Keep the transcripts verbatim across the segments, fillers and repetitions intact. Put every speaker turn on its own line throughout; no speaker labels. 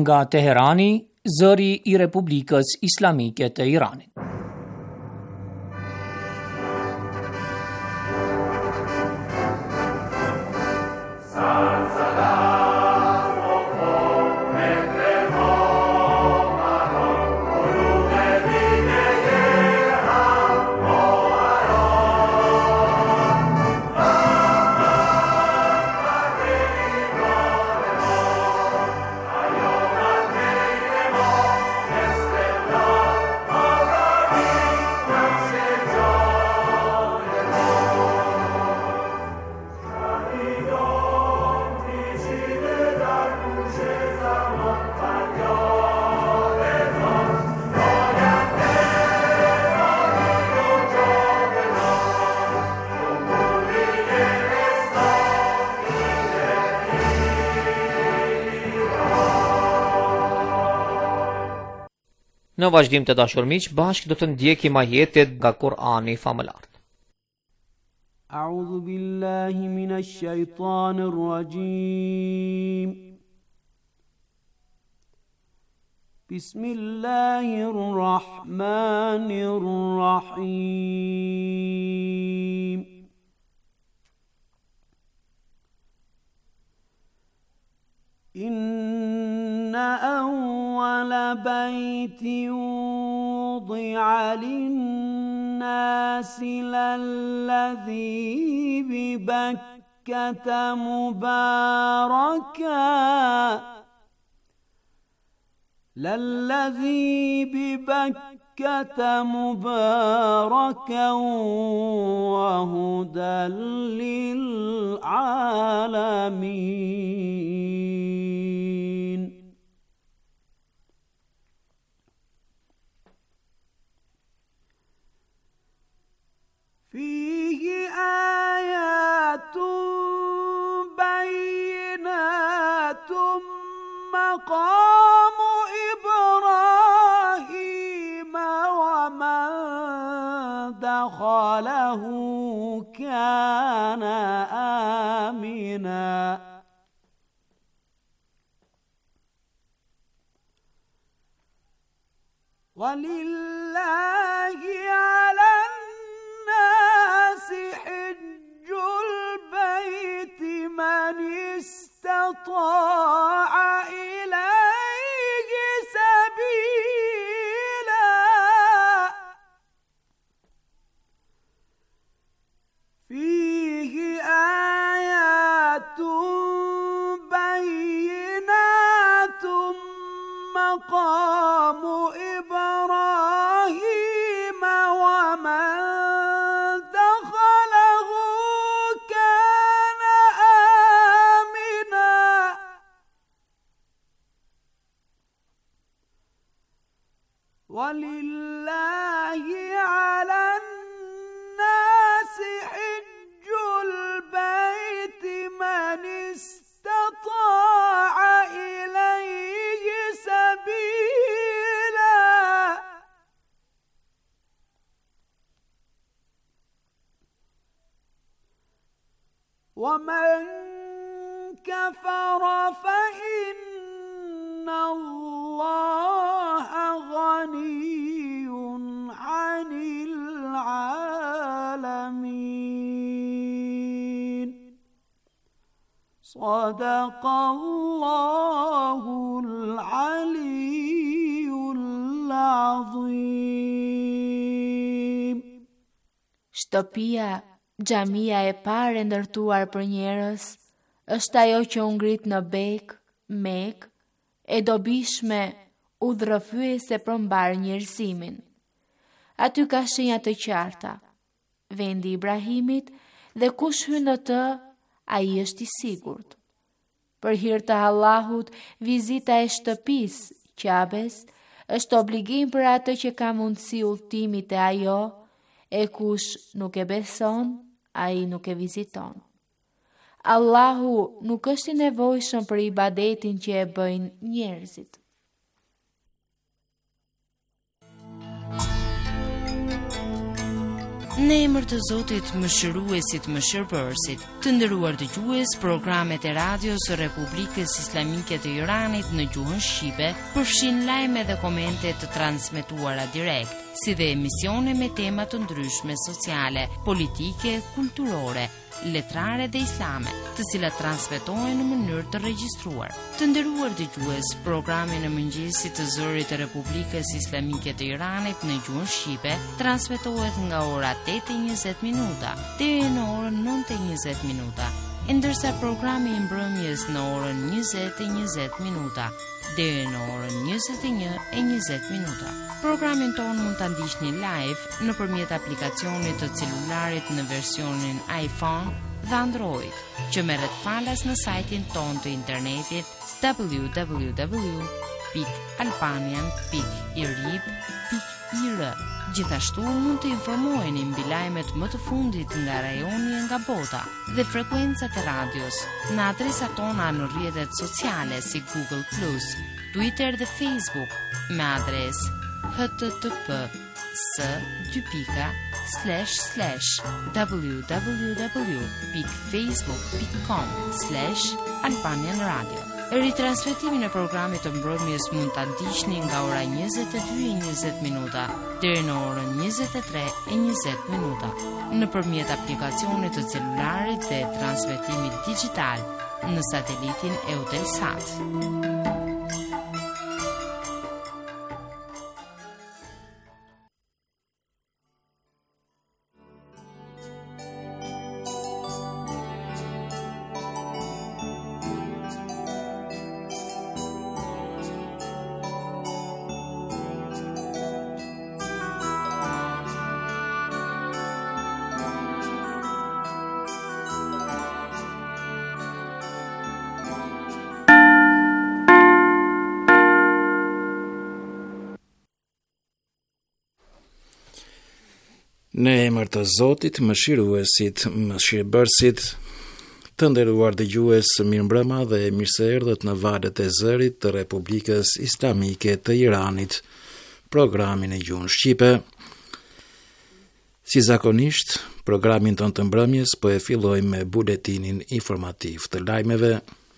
Nga Teherani, zëri I Republikës Islamike të Iranit.
Në vazhdim të dashur miq, bashkë do të ndjekim ajetet nga Kur'ani famëlar.
A'udhu billahi minash shaitanir rajim. Bismillahir rahmanir rahim. Inna awwala baytin wudi'a lin-nasi lalladhi bi Bakkata mubarakan lalladhi bi Bakkata mubarakan wa hudan lil-alamin. فيه آيات بينات مقام إبراهيم ومن دخله كان آمنا ولله على حج البيت من استطاع إليه سبيلا فيه آيات بينات مقام إبراهيم ومن ولله على الناس حج البيت من استطاع إليه سبيلا ومن كفر فإن الله غني عن العالمين. صدق الله العلي العظيم.
Shtëpia, xhamia e parë e ndërtuar për njerëz, është ajo që u ngrit në Bek, Mek, e dobishme udhërrëfyese për mbar njerëzimin. Aty ka shenja të qarta, vendi i Ibrahimit, dhe kush hyn në të, ai është i sigurt. Për hir të Allahut, vizita e shtëpisë, Qabes, është obligim për atë që ka mundësi udhëtimi te ajo, e kush nuk e beson, ai nuk e viziton. Allahu nuk është i nevojshëm për ibadetin që e bëjnë njerëzit.
Në emër të Zotit, Mëshiruesit, Mëshirbërësit, të nderuar dëgjues, programet e radios së Republikës Islamike të Iranit në gjuhën shqipe përfshin lajme dhe komente të transmetuara direkt, si dhe emisione me tema të ndryshme sociale, politike, kulturore, letrare dhe islame, të cilat transmetohen në mënyrë të regjistruar. Të nderuar dëgjues, programi në mëngjesit të zërit të Republikës Islamike të Iranit në gjuhën shqipe transmetohet nga ora tetë e njëzet minuta deri në orën nëntë e njëzet minuta, ndërsa programi i mbrëmjes në orën njëzet e njëzet minuta deri në orën njëzet e një e njëzet minuta. Programin tonë mund të ndiqni live nëpërmjet aplikacionit të celularit në versionin iPhone dhe Android, që merret falas në sajtin tonë të internetit w w w pikë albanian pikë i r i b pikë i r. Gjithashtu mund të informoheni mbi lajmet më të fundit nga rajoni e nga bota dhe frekuencat e radios në adresat tona në rrjetet sociale si Google plus, Twitter dhe Facebook me adresë h t t p s dy pika slash slash w w w pikë facebook pikë com slash albanian radio. Ritransmetimin e programit të mbrëmjes mund ta ndiqni nga ora njëzet e dy e njëzet minuta deri në orën njëzet e tre e njëzet minuta nëpërmjet aplikacionit të celularit dhe transmetimit digital në satelitin Eutelsat.
Në emër të Zotit, Mëshiruesit, Mëshirbërësit, të nderuar dëgjues, mirëmbrëma dhe mirëseerdhët në valët e zërit të Republikës Islamike të Iranit, programin e gjuhën shqipe. Si zakonisht, programin tonë të mbrëmjes po e fillojmë me buletinin informativ të lajmeve.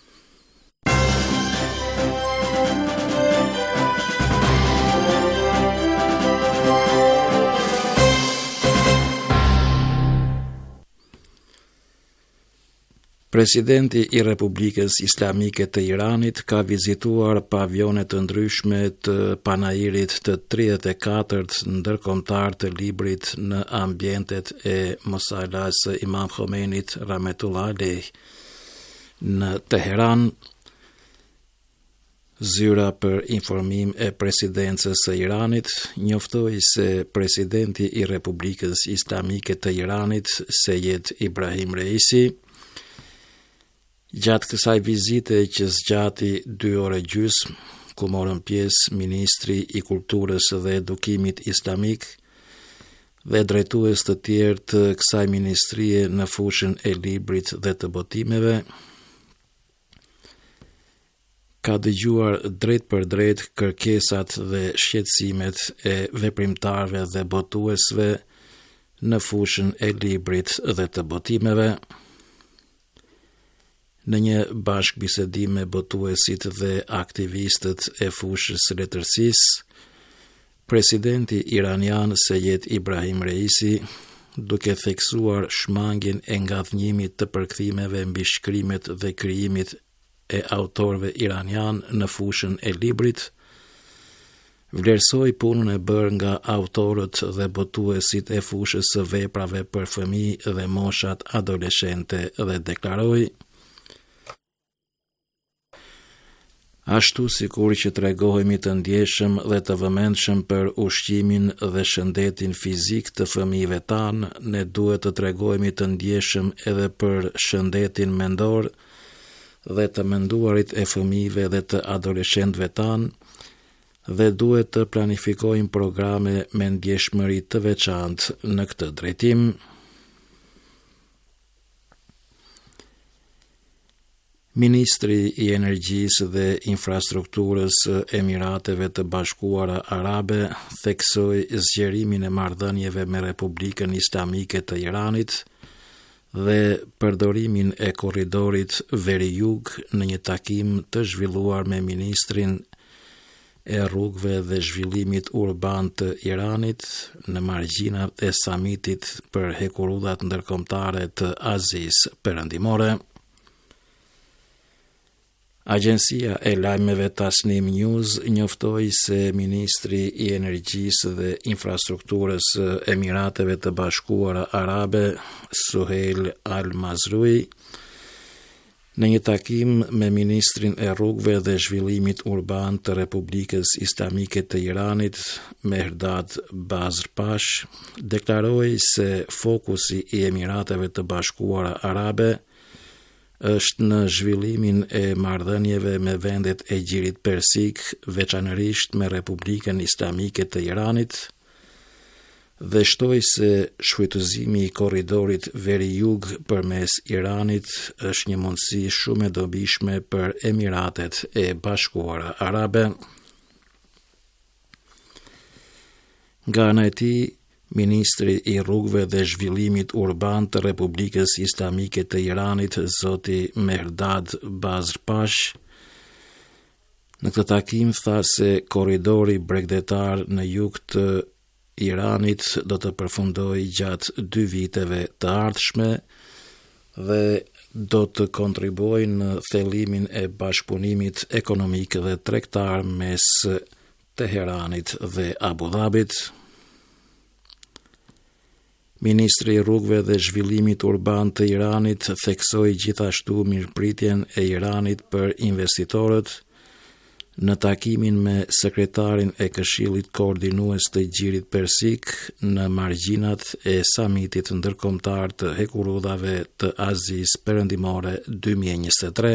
Presidenti i Republikës Islamike të Iranit ka vizituar pavionet të ndryshme të panairit të tridhjetë e katërt ndërkombëtar të librit në ambientet e Mosallas Imam Khomenit Rahmetullah Alejh në Teheran. Zyra për informim e presidencës së Iranit njoftoi se presidenti i Republikës Islamike të Iranit, Sejed Ibrahim Reisi, gjatë kësaj vizite që zgjati dy orë gjysmë, ku morën pjesë ministri i kulturës dhe edukimit islamik dhe drejtues të tjerë të kësaj ministrie në fushën e librit dhe të botimeve, ka dëgjuar drejt për drejt kërkesat dhe shqetësimet e veprimtarëve dhe botuesve në fushën e librit dhe të botimeve. Në një bashkëbisedim me botuesit dhe aktivistët e fushës së letërsisë, presidenti iranian Sejed Ibrahim Reisi, duke theksuar shmangjen e ngadhnjimit të përkthimeve mbi shkrimet dhe krijimit e autorëve iranian në fushën e librit, vlerësoi punën e bërë nga autorët dhe botuesit e fushës së veprave për fëmijë dhe moshat adoleshente dhe deklaroi: ashtu sikur që tregohemi të ndjeshëm dhe të vëmendshëm për ushqimin dhe shëndetin fizik të fëmijëve tanë, ne duhet të tregohemi të ndjeshëm edhe për shëndetin mendor dhe të menduarit e fëmijëve dhe të adoleshentëve tanë, dhe duhet të planifikojmë programe me ndjeshmëri të veçantë në këtë drejtim. Ministri i Energjisë dhe Infrastrukturës Emirateve të Bashkuara Arabe theksoi zgjerimin e marrëdhënieve me Republikën Islamike të Iranit dhe përdorimin e korridorit veri-jug në një takim të zhvilluar me ministrin e rrugëve dhe zhvillimit urban të Iranit në margjinat e samitit për hekurudhat ndërkombëtare të Azisë Perëndimore. Agjencia e lajmeve Tasnim News njoftoi se ministri i Energjisë dhe Infrastrukturës Emirateve të Bashkuara Arabe, Suheil Al-Mazrui, në një takim me ministrin e rrugëve dhe zhvillimit urban të Republikës Islamike të Iranit, Mehrdad Bazrpash, deklaroi se fokusi i Emirateve të Bashkuara Arabe është në zhvillimin e marrëdhënieve me vendet e Gjirit Persik, veçanërisht me Republikën Islamike të Iranit, dhe shtoi se shfrytëzimi i korridorit veri-jug përmes Iranit është një mundësi shumë e dobishme për Emiratet e Bashkuara Arabe. Nga ana e tij, Ministri i Rrugëve dhe Zhvillimit Urban të Republikës Islamike të Iranit, zoti Mehrdad Bazrpash, në këtë takim tha se korridori bregdetar në jug të Iranit do të përfundojë gjatë dy viteve të ardhshme dhe do të kontribuojë në thellimin e bashkëpunimit ekonomik dhe tregtar mes Teheranit dhe Abu Dhabit. Ministri i Rrugëve dhe Zhvillimit Urban të Iranit theksoi gjithashtu mirëpritjen e Iranit për investitorët në takimin me sekretarin e Këshillit Koordinues të Gjirit Persik në margjinat e samitit ndërkombëtar të hekurudhave të Azisë Perëndimore dy mijë e njëzet e tre.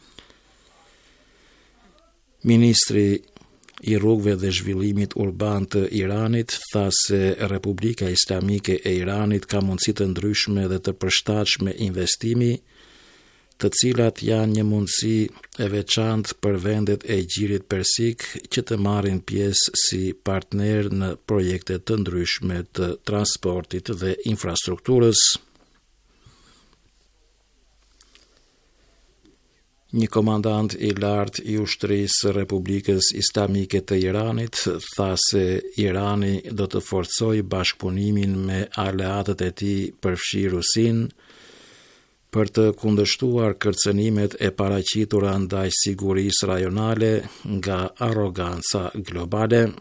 Ministri i Rrugëve dhe Zhvillimit Urban të Iranit tha se Republika Islamike e Iranit ka mundësi të ndryshme dhe të përshtatshme investimi, të cilat janë një mundësi e veçantë për vendet e Gjirit Persik që të marrin pjesë si partner në projekte të ndryshme të transportit dhe infrastrukturës. Një komandant i lartë i ushtrisë Republikës Islamike të Iranit tha se Irani do të forcojë bashkëpunimin me aleatët e tij, përfshi Rusinë, për të kundërshtuar kërcënimet e paraqitura ndaj sigurisë rajonale nga arroganca globale.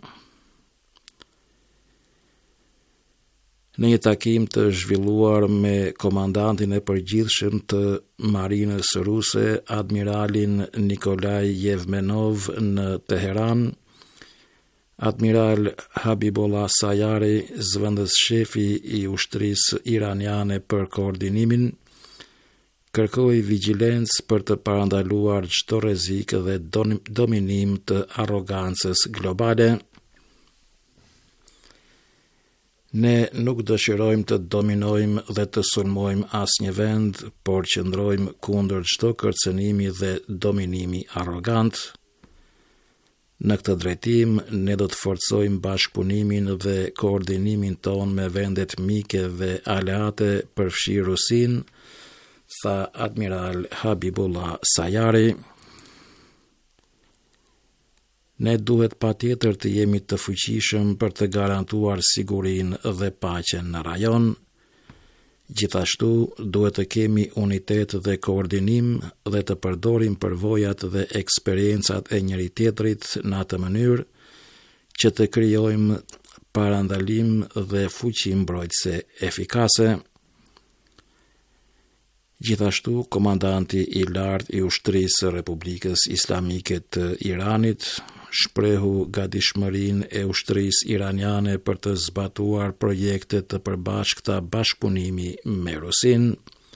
Në një takim të zhvilluar me komandantin e përgjithshëm të marinës ruse, admiralin Nikolaj Yevmenov në Teheran, admiral Habibullah Sayari, zëvendës shefi i ushtrisë iraniane për koordinimin, kërkoi vigjilencë për të parandaluar çdo rrezik dhe dominim të arrogancës globale. Ne nuk dëshirojmë të dominojmë dhe të sulmojmë asnjë vend, por qëndrojmë kundër çdo kërcënimi dhe dominimi arrogant. Në këtë drejtim, ne do të forcojmë bashkëpunimin dhe koordinimin ton me vendet mike dhe aleate, përfshi Rusinë, tha admiral Habibullah Sayari. Ne duhet patjetër të jemi të fuqishëm për të garantuar sigurinë dhe paqen në rajon. Gjithashtu, duhet të kemi unitet dhe koordinim dhe të përdorim përvojat dhe eksperiencat e njëri tjetrit në atë mënyrë që të krijojmë parandalim dhe fuqi mbrojtëse efikase. Gjithashtu, komandanti i lartë i ushtrisë Republikës Islamike të Iranit shprehu gatishmërinë e ushtrisë iraniane për të zbatuar projekte të përbashkëta bashkëpunimi me Rusinë.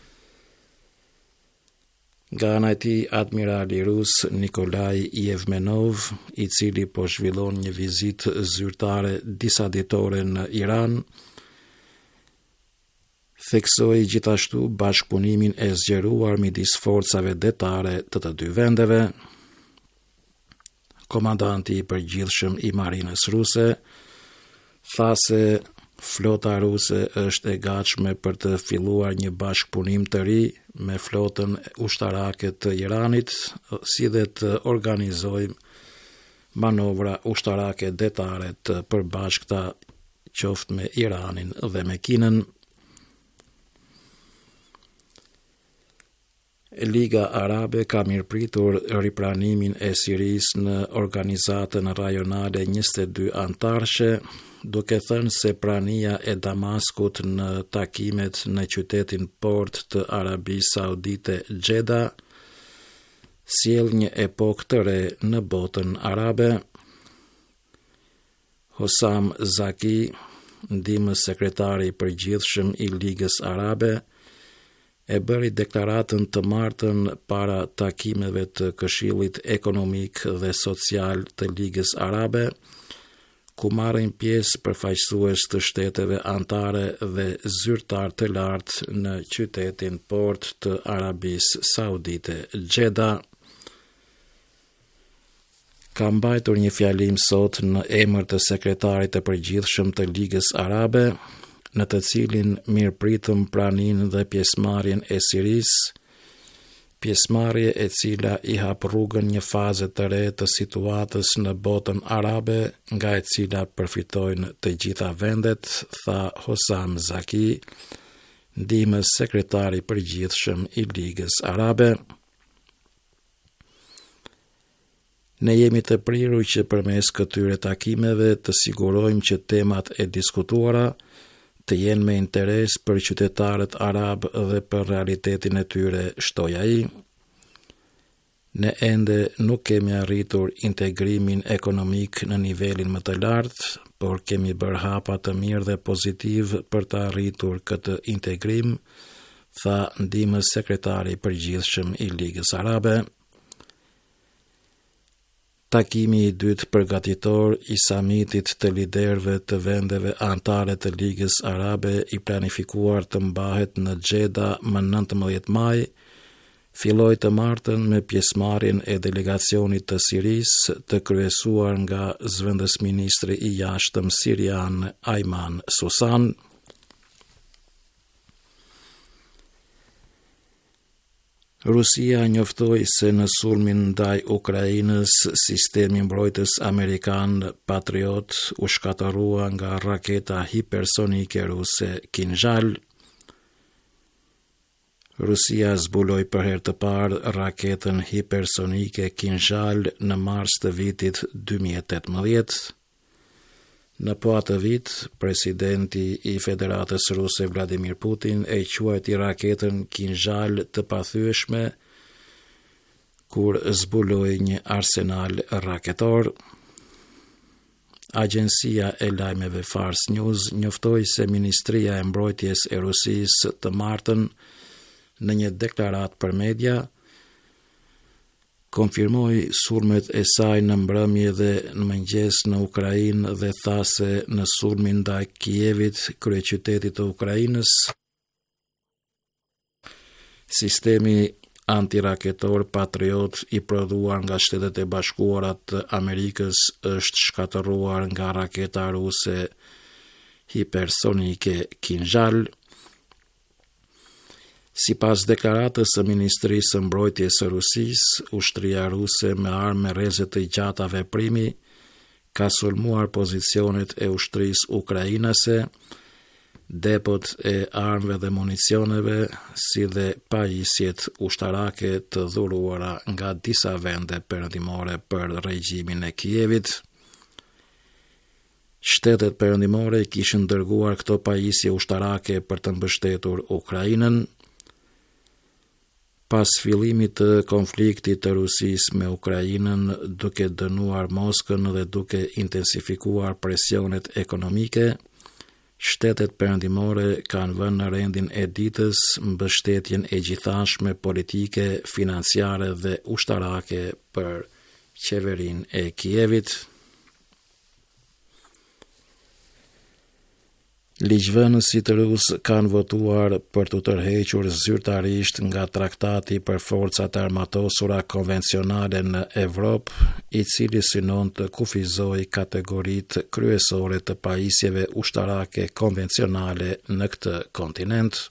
Nga ana e tij, admirali rus Nikolaj Yevmenov, i cili po zhvillon një vizitë zyrtare disa ditore në Iran, Theksoi gjithashtu bashkëpunimin e zgjeruar midis forcave detare të të dy vendeve. Komandanti i përgjithshëm i marinës ruse tha se flota ruse është e gatshme për të filluar një bashkëpunim të ri me flotën ushtarake të Iranit, si dhe të organizojmë manovra ushtarake detare të përbashkëta qoftë me Iranin dhe me Kinën. Liga Arabe ka mirëpritur ripranimin e Sirisë në organizatën rajonale njëzet e dy antarëshe, duke thënë se prania e Damaskut në takimet në qytetin port të Arabisë Saudite Xheda sjell një epokë të re në botën arabe. Hossam Zaki, ndihmës sekretari i përgjithshëm i Ligës Arabe, e bëri deklaratën të martën para takimeve të Këshillit Ekonomik dhe Social të Ligës Arabe, ku marrin pjesë përfaqësues të shteteve anëtare dhe zyrtar të lartë në qytetin port të Arabisë Saudite Xheda. Ka mbajtur një fjalim sot në emër të sekretarit të përgjithshëm të Ligës Arabe, në të cilin mirëpritëm praninë dhe pjesëmarrjen e Sirisë, pjesëmarrje e cila i hap rrugën një faze të re të situatës në botën arabe, nga e cila përfitojnë të gjitha vendet, tha Hossam Zaki, ndihmës sekretari përgjithshëm i Ligës Arabe. Ne jemi të prirur që përmes këtyre takimeve të sigurojmë që temat e diskutuara të jenë me interes për qytetarët arab dhe për realitetin e tyre, shtoi ai. Ne ende nuk kemi arritur integrimin ekonomik në nivelin më të lartë, por kemi bërë hapa të mirë dhe pozitiv për të arritur këtë integrim, tha ndihmës sekretari i përgjithshëm i Ligës Arabe. Takimi i dytë përgatitor i samitit të liderëve të vendeve anëtare të Ligës Arabe i planifikuar të mbahet në Xheda më nëntëmbëdhjetë maj, filloi të martën me pjesëmarrjen e delegacionit të Sirisë të kryesuar nga zëvendësministri i jashtëm sirian Ayman Susan. Rusia njoftoi se në sulmin ndaj Ukrainës, sistemi mbrojtës amerikan Patriot u shkatërrua nga raketa hipersonike ruse Kinjal. Rusia zbuloi për herë të parë raketën hipersonike Kinjal në mars të vitit dy mijë e tetëmbëdhjetë. Në po atë vit, presidenti i Federatës Ruse Vladimir Putin e quajti raketën Kinjal të pathyeshme, kur zbuloi një arsenal raketor. Agjencia e lajmeve Fars News njoftoi se Ministria e Mbrojtjes e Rusisë të martën në një deklaratë për media konfirmoi sulmet e saj në mbrëmje dhe në mëngjes në Ukrainë dhe tha se në sulmin ndaj Kievit, kryeqytetit të Ukrainës, sistemi antiraketor Patriot i prodhuar nga Shtetet e Bashkuara të Amerikës është shkatërruar nga raketa ruse hipersonike Kinjal. Si pas deklaratës së Ministrisë së Mbrojtjes së Rusisë, ushtria ruse me armë me rrezet të gjata veprimi ka sulmuar pozicionet e ushtrisë ukrainase, depot e armëve dhe municioneve, si dhe pajisjet ushtarake të dhuruara nga disa vende perëndimore për regjimin e Kievit. Shtetet perëndimore kishin dërguar këto pajisje ushtarake për të mbështetur Ukrainën. Pas fillimit të konfliktit të Rusisë me Ukrainën, duke dënuar Moskën dhe duke intensifikuar presionet ekonomike, shtetet perëndimore kanë vënë në rendin e ditës mbështetjen e gjithanshme politike, financiare dhe ushtarake për qeverinë e Kievit. Ligjvënësit rusë kanë votuar për të tërhequr zyrtarisht nga traktati për forcat armatosura konvencionale në Evropë, i cili synon të kufizoj kategoritë kryesore të pajisjeve ushtarake konvencionale në këtë kontinent.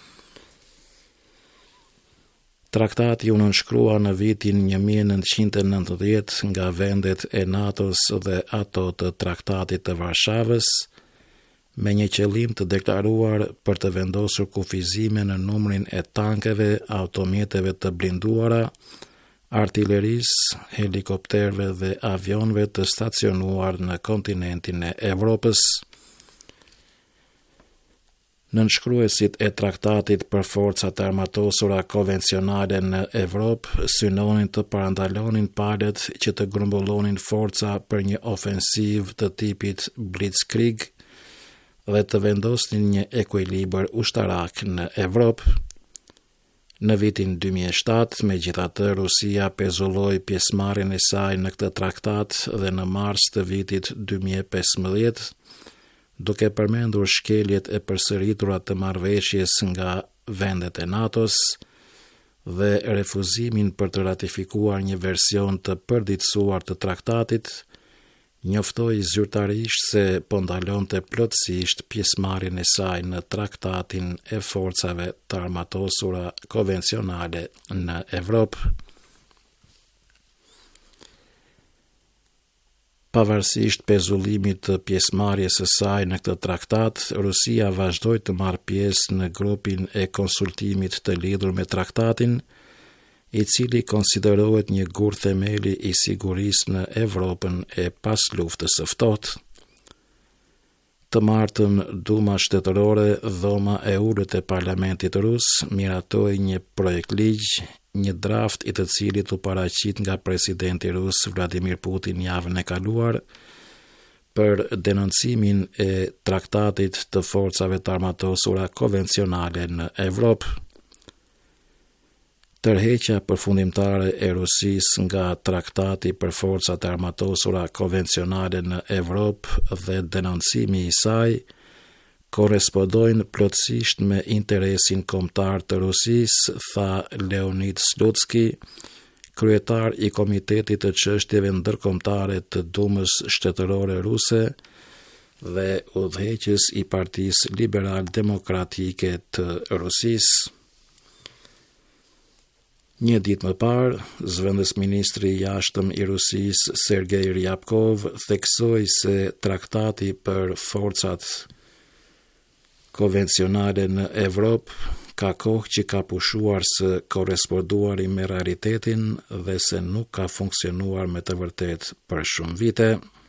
Traktati u nënshkrua në vitin një mijë e nëntëqind e nëntëdhjetë nga vendet e NATO-s dhe ato të Traktatit të Varshavës, me një qëllim të deklaruar për të vendosur kufizime në numrin e tankeve, automjeteve të blinduara, artillerisë, helikopterëve dhe avionëve të stacionuar në kontinentin e Evropës. Nënshkruesit e traktatit për forcat armatosura konvencionale në Evropë synonin të parandalonin palët që të grumbullonin forca për një ofensiv të tipit Blitzkrieg dhe të vendosnin një ekuilibër ushtarak në Evropë. Në vitin dy mijë e shtatë, megjithatë, Rusia pezulloi pjesëmarrjen e saj në këtë traktat dhe në mars të vitit dy mijë e pesëmbëdhjetë, duke përmendur shkeljet e përsëritura të marrëveshjes nga vendet e NATO-s dhe refuzimin për të ratifikuar një version të përditësuar të traktatit, njoftoi zyrtarisht se po ndalonte plotësisht pjesëmarrjen e saj në traktatin e forcave të armatosura konvencionale në Evropë. Pavarësisht pezullimit të pjesëmarrjes së saj në këtë traktat, Rusia vazhdoi të marrë pjesë në grupin e konsultimit të lidhur me traktatin, i cili konsiderohet një gur themeli i sigurisë në Evropën e pas luftës së ftohtë. Të martën Duma shtetërore, dhoma e ulët e Parlamentit rus, miratoi një projekt ligj, një draft i të cilit u paraqit nga presidenti rus Vladimir Putin javën e kaluar, për denoncimin e traktatit të forcave të armatosura konvencionale në Evropë. Tërheqja përfundimtare e Rusisë nga traktati për forcat e armatosura konvencionale në Evropë dhe denoncimi i saj korespondojnë plotësisht me interesin kombëtar të Rusisë, tha Leonid Slutsky, kryetar i Komitetit të Çështjeve Ndërkombëtare të Dumës Shtetërore Ruse dhe udhëheqës i Partisë Liberal Demokratike të Rusisë. Një ditë më parë, zëvendës ministri i jashtëm i Rusisë Sergei Ryabkov theksoi se traktati për forcat konvencionale në Evropë ka kohë që ka pushuar së korresponduari me realitetin dhe se nuk ka funksionuar me të vërtet për shumë vite.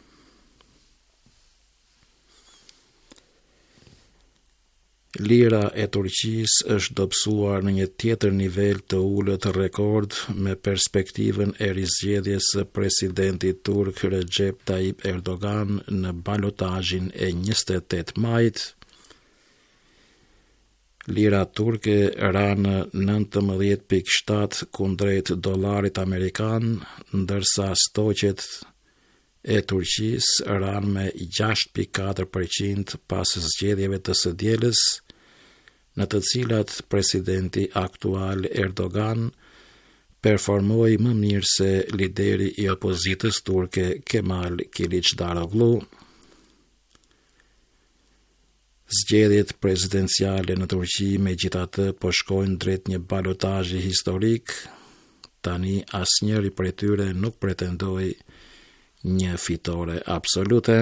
Lira e Turqisë është dobësuar në një tjetër nivel të ulët rekord me perspektivën e rizgjedhjes së presidentit turk Recep Tayyip Erdogan në balotazhin e njëzet e tetë majit. Lira turke ra në nëntëmbëdhjetë pikë shtatë kundrejt dollarit amerikan, ndërsa stoqet e Turqisë ran me gjashtë pikë katër përqind pas zgjedhjeve të së dielës, në të cilat presidenti aktual Erdogan performoi më mirë se lideri i opozitës turke Kemal Kılıçdaroğlu. Zgjedhjet prezidenciale në Turqi megjithatë po shkojnë drejt një balotazhi historik. Tani asnjëri prej tyre nuk pretendoi një fitore absolute.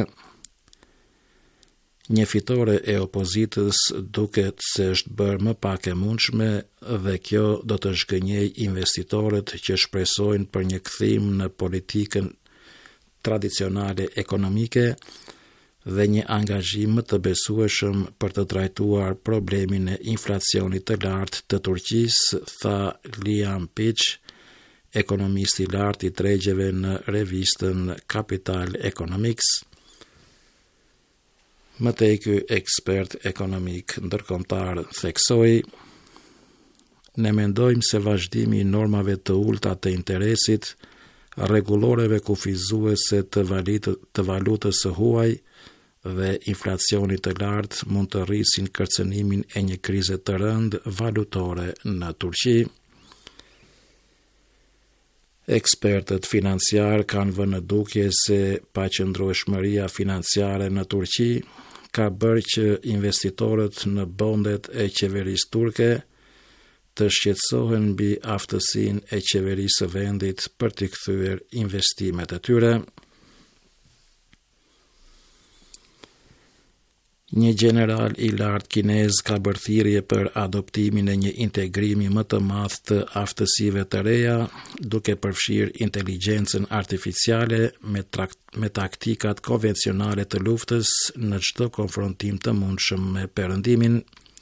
Një fitore e opozitës duket se është bërë më pak e mundshme dhe kjo do të zhgënjej investitorët që shpresojnë për një kthim në politikën tradicionale ekonomike dhe një angazhim më të besueshëm për të trajtuar problemin e inflacionit të lartë të Turqisë, tha Liam Pitch, ekonomist i lartë i tregjeve në revistën Capital Economics. Mëtej ky ekspert ekonomik ndërkombëtar theksoi: ne mendojmë se vazhdimi i normave të ulta të interesit, rregulloreve kufizuese të, të valutës së huaj dhe inflacionit të lartë mund të rrisin kërcënimin e një krize të rëndë valutore në Turqi. Ekspertët financiar kanë vënë në dukje se paqëndrueshmëria financiare në Turqi ka bërë që investitorët në bondet e qeverisë turke të shqetësohen mbi aftësinë e qeverisë së vendit për të kthyer investimet e tyre. Një general i lartë kinez ka bërë thirrje për adoptimin e një integrimi më të madh të aftësive të reja, duke përfshirë inteligjencën artificiale me, me taktikat konvencionale të luftës në çdo konfrontim të mundshëm me perëndimin.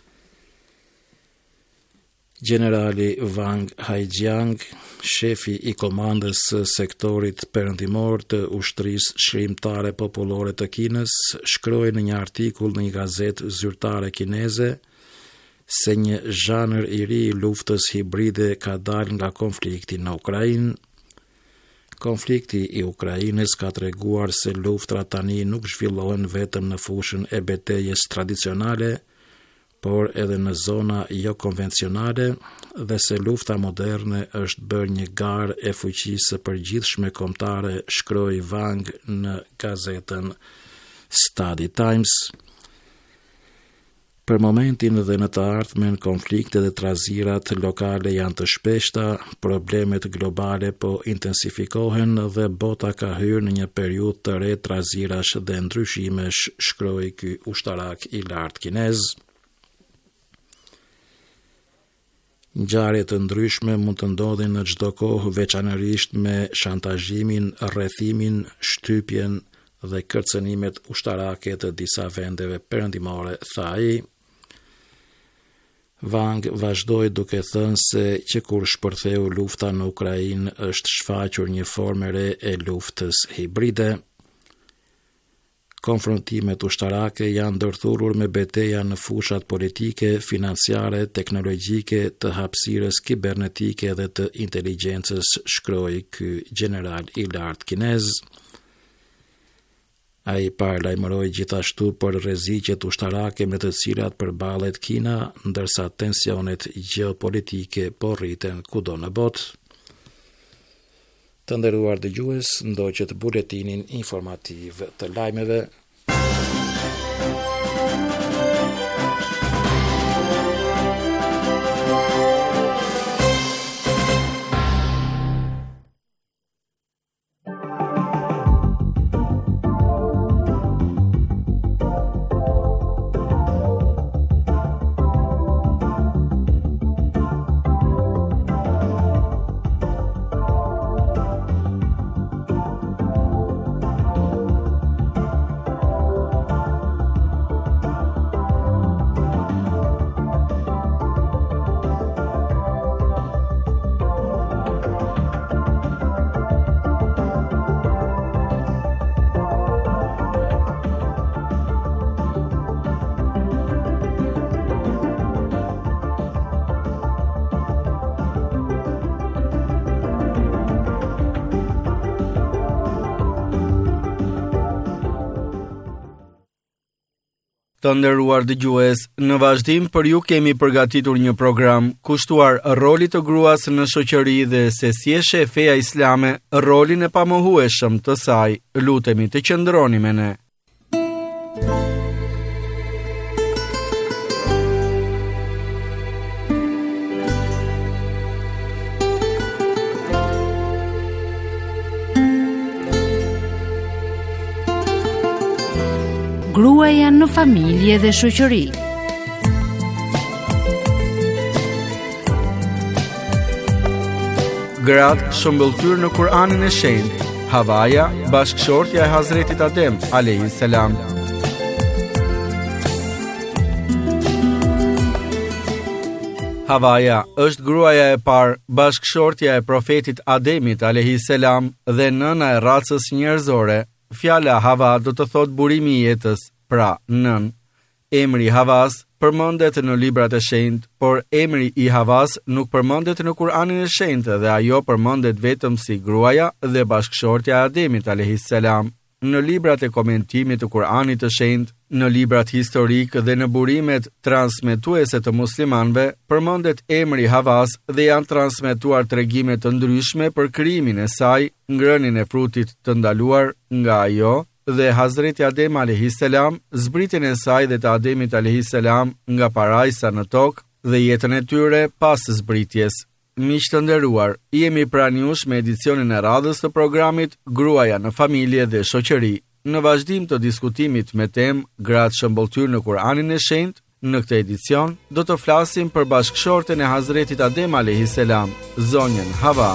Generali Wang Haijiang, shefi i komandës së sektorit perëndimor të ushtrisë shkrimtare popullore të Kinës, shkroi në një artikull në një gazetë zyrtare kineze se një zhanër i ri i luftës hibride ka dalë nga konflikti në Ukrainë. Konflikti i Ukrainës ka treguar se luftra tani nuk zhvillohen vetëm në fushën e betejës tradicionale, por edhe në zona jo konvencionale, dhe se lufta moderne është bërë një garë e fuqisë së përgjithshme kombëtare, shkroi Wang në gazetën Study Times. Për momentin dhe në të ardhmen, konfliktet dhe trazirat lokale janë të shpeshta, problemet globale po intensifikohen dhe bota ka hyrë në një periudhë të re trazirash dhe ndryshimesh, shkroi ky ushtarak i lartë kinez. Ngjarje të ndryshme mund të ndodhin në çdo kohë, veçanërisht me shantazhimin, rrethimin, shtypjen dhe kërcënimet ushtarake të disa vendeve perëndimore, tha ai. Wang vazhdoi duke thënë se që kur shpërtheu lufta në Ukrainë është shfaqur një formë re e luftës hibride. Konfrontimet ushtarake janë ndërthurur me betejë në fushat politike, financiare, teknologjike, të hapësirës kibernetike dhe të inteligjencës, shkroi ky general i lartë kinez. Ai paralajmëroi gjithashtu për rreziqet ushtarake me të cilat përballet Kina, ndërsa tensionet gjeopolitike po rriten kudo në botë. Të nderuar dëgjues, ndoqët buletinin informativ të lajmeve.
Të nderuar dëgjues, në vazhdim për ju kemi përgatitur një program kushtuar rolit të gruas në shoqëri dhe se si e sheh feja islame rolin e pamohueshëm të saj. Lutemi të qëndroni me ne.
Gruaja në familje dhe shoqëri.
Gratë shëmbëlltyr në Kur'anin e Shenjtë. Havaja, bashkëshortja e Hazretit Adem alayhis salam. Havaja është gruaja e parë, bashkëshortja e profetit Ademit alayhis salam dhe nëna e racës njerëzore. Fjala Hava do të thot burimi i jetës, pra nën. Emri Havas përmendet në librat e shenjtë, por emri i Havas nuk përmendet në Kur'anin e Shenjtë dhe ajo përmendet vetëm si gruaja dhe bashkëshortja e Ademit alayhis salam. në librat e komentimit të Kuranit të Shenjtë, në librat historik dhe në burimet transmetuese të muslimanëve, përmendet emri Havas dhe janë transmetuar tregime të ndryshme për krijimin e saj, ngrënien e frutit të ndaluar nga ajo dhe Hazreti Adem alayhis salam, zbritjen e saj dhe të Ademit alayhis salam nga parajsa në tokë dhe jetën e tyre pas zbritjes. Miq të nderuar, jemi pranë jush me edicionin e radhës të programit Gruaja në familje dhe shoqëri. Në vazhdim të diskutimit me temë gratë shëmbulltyr në Kur'anin e Shenjtë, në këtë edicion do të flasim për bashkëshorten e Hazretit Adem alayhis salam, zonjën Hava.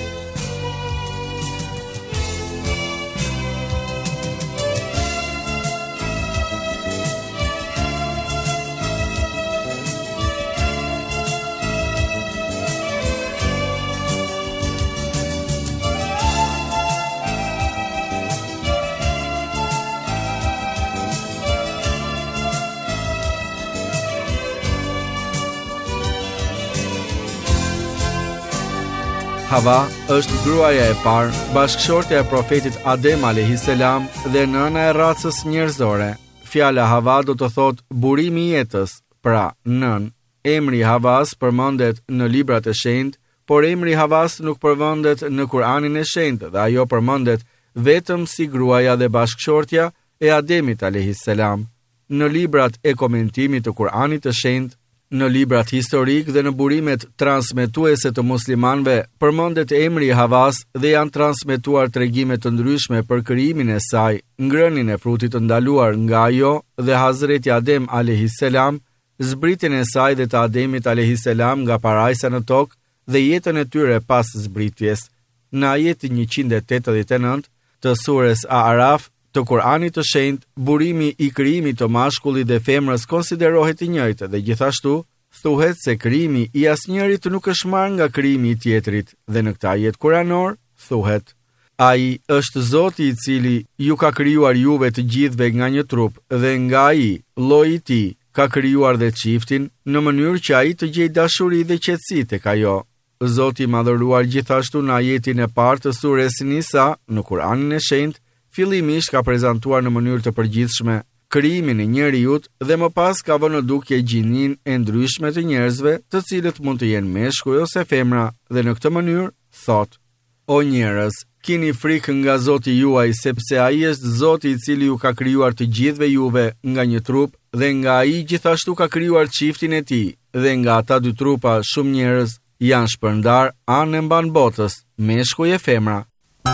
Hava është gruaja e parë, bashkëshortja e profetit Adem alayhis salam dhe nëna e racës njerëzore. Fjala Hava do të thotë burimi i jetës, pra nën. Emri Havas përmendet në librat e shenjtë, por emri Havas nuk përmendet në Kur'anin e Shenjtë dhe ajo përmendet vetëm si gruaja dhe bashkëshortja e Ademit alayhis salam. Në librat e komentimit të Kur'anit të Shenjtë, në librat historik dhe në burimet transmetuese të muslimanëve përmendet emri Havas dhe janë transmetuar tregime të ndryshme për krijimin e saj, ngrënien e frutit të ndaluar nga ajo dhe Hazreti Adem alayhis salam, zbritjen e saj dhe të Ademit alayhis salam nga parajsa në tokë dhe jetën e tyre pas zbritjes. Në ajetin njëqind e tetëdhjetë e nëntë të surës A'raf të Kur'anit të Shenjtë, burimi i krijimit të mashkullit dhe femrës konsiderohet i njëjtë dhe gjithashtu thuhet se krijimi i asnjërit nuk është marrë nga krijimi i tjetrit dhe në këtë ajet kuranor thuhet: Ai është Zoti i cili ju ka krijuar juve të gjithëve nga një trup dhe nga ai, lloji i tij, ka krijuar dhe çiftin në mënyrë që ai të gjejë dashuri dhe qetësi tek ajo. Zoti i madhëruar gjithashtu në ajetin e parë të surës Nisa në Kur'anin e Shenjtë fillimisht ka prezantuar në mënyrë të përgjithshme krijimin e njeriut dhe më pas ka vënë në dukje gjinin e ndryshme të njerëzve, të cilët mund të jenë meshkuj ose femra, dhe në këtë mënyrë thot: O njerëz, keni frikë nga Zoti juaj, sepse ai është Zoti i cili ju ka krijuar të gjithëve juve nga një trup dhe nga ai gjithashtu ka krijuar çiftin e tij, dhe nga ata dy trupa shumë njerëz janë shpërndar anë e mban botës, meshkuj e femra.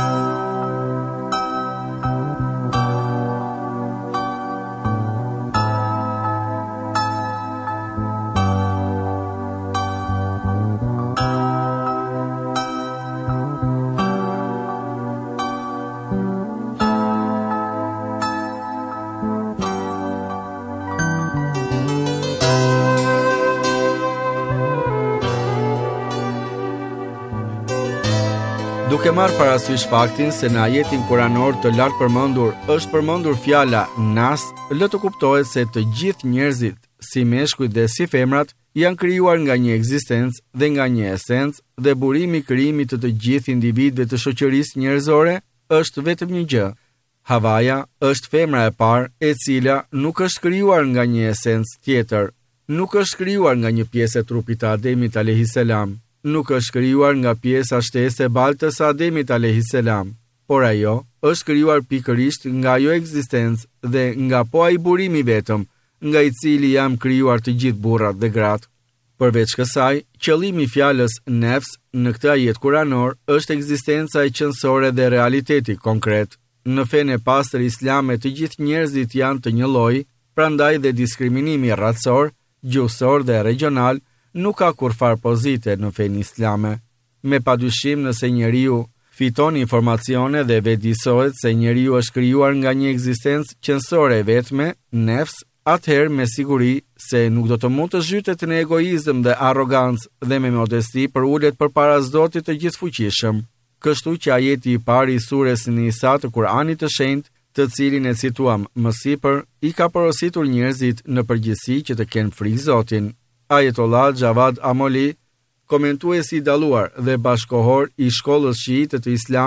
Duke marrë parasysh faktin se në ajetin kuranor të lartë përmendur është përmendur fjala nas, lë të kuptohet se të gjithë njerëzit, si meshkujt dhe si femrat, janë krijuar nga një ekzistencë dhe nga një esencë dhe burimi i krijimit të të gjithë individëve të shoqërisë njerëzore është vetëm një gjë. Havaja është femra e parë e cila nuk është krijuar nga një esencë tjetër, nuk është krijuar nga një pjesë e trupit të Ademit alayhis salam. Nuk është krijuar nga pjesa shtesë e baltës së Ademit alayhis salam, por ajo është krijuar pikërisht nga ajo ekzistencë dhe nga po ai burimi vetëm, nga i cili janë krijuar të gjithë burrat dhe gratë. Përveç kësaj, qëllimi i fjalës nefs në këtë ajet kuranor është ekzistenca e qënësore dhe realiteti konkret. Në fenë e pastër islame të gjithë njerëzit janë të një lloji, prandaj dhe diskriminimi racor, gjuhësor dhe regional nuk ka kurfar pozite në fenë islame. Me padyshim nëse njeriu fiton informacione dhe vedisohet se njeriu është krijuar nga një ekzistencë qënësore e vetme, nefs, atëherë me siguri se nuk do të mund të zhytet në egoizëm dhe arrogancë dhe me modesti për ulet përpara Zotit të gjithfuqishëm. Kështu që ajeti i parë i surës Nisa të Kur'anit të Shenjtë, të cilin e cituam më sipër, i ka porositur njerëzit në përgjithësi që të kenë frikë Zotin. Ayatollah Javad Amoli, komentuesi i dalluar dhe bashkohor i shkollës shiite të Islamit,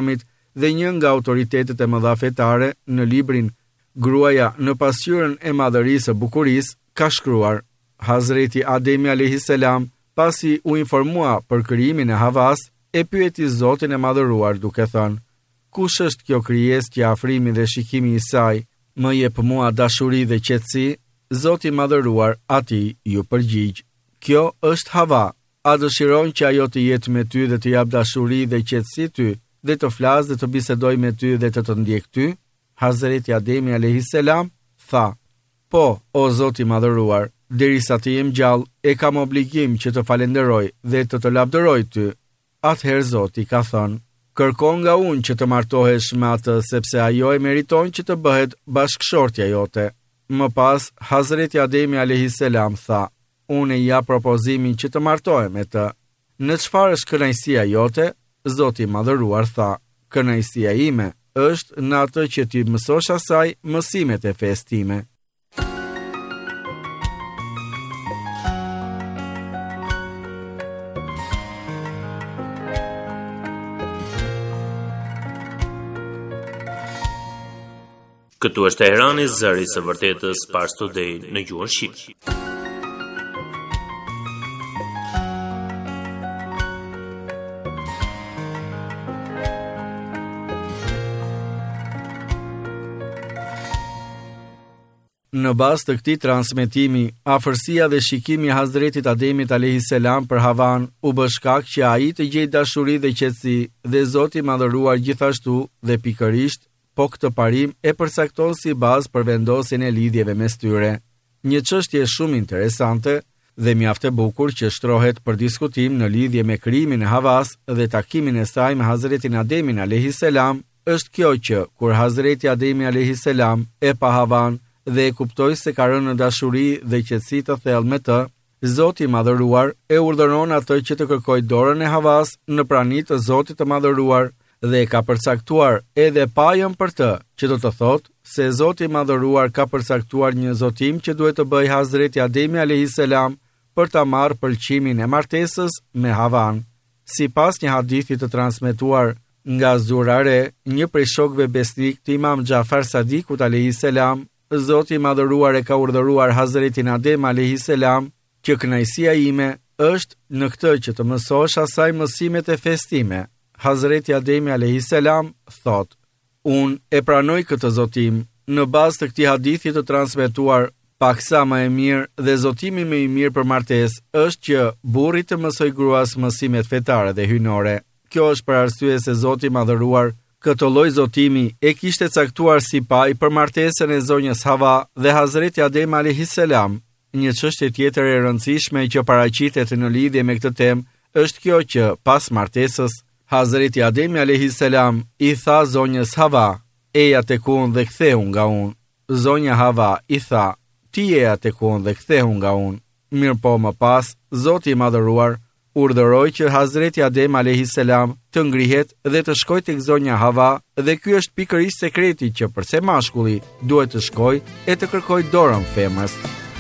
dhe një nga autoritetet e mëdha fetare në librin Gruaja në pasqyrën e madhërisë së bukurisë ka shkruar: Hazreti Ademi alayhis salam, pasi u informua për krijimin e Havas, e pyeti Zotin e madhëruar duke thënë: Kush është kjo krijesë që afrimi dhe shikimi i saj më jep mua dashuri dhe qetësi? Zoti i madhëruar atij ju përgjigj: Kjo është Hava. A dëshiron që ajo të jetë me ty dhe të jap dashuri dhe qetësi ty, dhe të flasë dhe të bisedoj me ty dhe të të ndjek ty? Hazreti Ademi alayhis salam tha: Po, o Zoti i madhëruar, derisa të jem gjallë, e kam obligim që të falenderoj dhe të të lavdëroj ty. Atëherë Zoti ka thënë: Kërkon nga unë që të martohesh me atë, sepse ajo e meriton që të bëhet bashkëshortja jote. Më pas, Hazreti Ademi alayhis salam tha: Unë i jap propozimin që të martohem me të. Në çfarë është kënaqësia jote? Zoti i madhëruar tha: Kënaqësia ime është në atë që ti mësosh asaj mësimet e fesë time.
Këtu është Teherani, zëri i së vërtetës, Pars Today në gjuhën shqipe.
Në bazë të këtij transmetimi, afërsia dhe shikimi i Hazretit Ademit alayhis salam për Havan u bë shkak që ai të gjejë dashuri dhe qetësi, dhe Zoti i madhëruar gjithashtu dhe pikërisht po këtë parim e përcakton si bazë për vendosjen e lidhjeve mes tyre. Një çështje shumë interesante dhe mjaft e bukur që shtrohet për diskutim në lidhje me krijimin e Havas dhe takimin e saj me Hazretin Ademin alayhis salam është kjo që kur Hazreti Ademi alayhis salam e pa Havan dhe e kuptoi se ka rënë në dashuri dhe qetësi të thellë me të, Zoti i madhëruar e urdhëron atë që të kërkojë dorën e Havas në praninë të Zotit të madhëruar dhe e ka përcaktuar edhe pajën për të, që do të thotë se Zoti i madhëruar ka përcaktuar një zotim që duhet të bëjë Hazreti Ademi alayhis salam për ta marrë pëlqimin e martesës me Havan. Sipas një hadithi të transmetuar nga Zurare, një prej shokëve besnik të Imam Xhafar Sadikut alayhis salam, Zoti i madhëruar e ka urdhëruar Hazretin Adem alayhis salam që kënaqësia ime është në këtë që të mësosh asaj mësimet e fesë time. Hazreti Ademi alayhis salam thot: Unë e pranoj këtë zotim. Në bazë të këtij hadithi të transmetuar, paksa më e mirë dhe zotimi më i mirë për martesë është që burri të mësoj gruas mësimet fetare dhe hyjnore. Kjo është për arsye se Zoti i madhëruar këtë lloj zotimi e kishte caktuar si paj për martesën e zonjës Hava dhe Hazreti Adem alayhis salam. Një çështje tjetër e rëndësishme që paraqitet në lidhje me këtë temë është kjo që pas martesës, Hazreti Adem alayhis salam i tha zonjës Hava: Eja tek unë dhe ktheu nga unë. Zonja Hava i tha: Ti eja tek unë dhe ktheu nga unë. Mirëpo më pas, Zoti i madhëruar urdhëroi që Hazreti Adem alayhis salam të ngrihet dhe të shkojë tek zonja Hava, dhe ky është pikërisht sekreti që përse mashkulli duhet të shkojë e të kërkojë dorën femrës.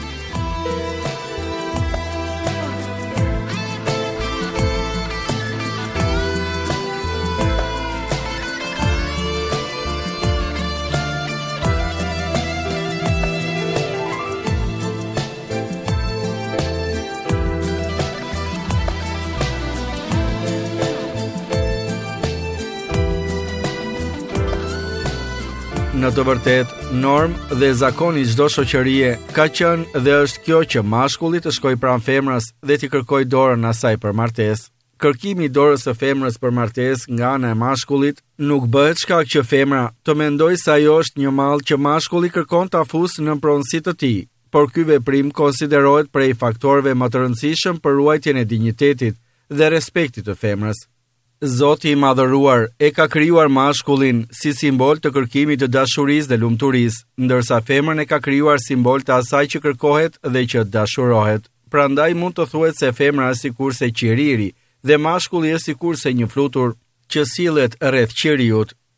Në të vërtet, normë dhe zakoni çdo shoqërie ka qenë dhe është kjo që mashkulli të shkojë pranë femrës dhe t'i kërkojë dorën asaj për martesë. Kërkimi i dorës së femrës për martesë nga ana e mashkullit nuk bëhet shkak që femra të mendojë se ajo është një mall që mashkulli kërkon ta fusë në pronësi të tij, por ky veprim konsiderohet prej faktorëve më të rëndësishëm për ruajtjen e dinjitetit dhe respektit të femrës. Zoti i madhëruar e ka krijuar mashkullin si simbol të kërkimit të dashurisë dhe lumturisë, ndërsa femrën e ka krijuar simbol të asaj që kërkohet dhe që dashurohet. Prandaj mund të thuhet se femra është sikurse qiriri dhe mashkulli është sikurse një flutur që sillet rreth qiriut.